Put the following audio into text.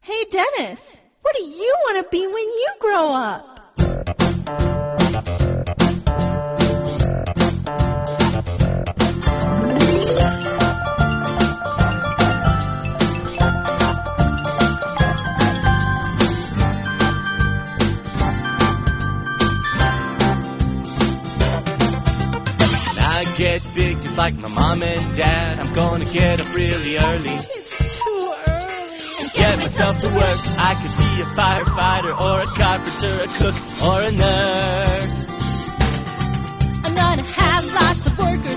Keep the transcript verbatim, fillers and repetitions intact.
Hey, Dennis, what do you want to be when you grow up? Get big just like my mom and dad. I'm gonna get up really early. It's too early. And get myself to work. I could be a firefighter or a carpenter, a cook or a nurse. I'm gonna have lots of workers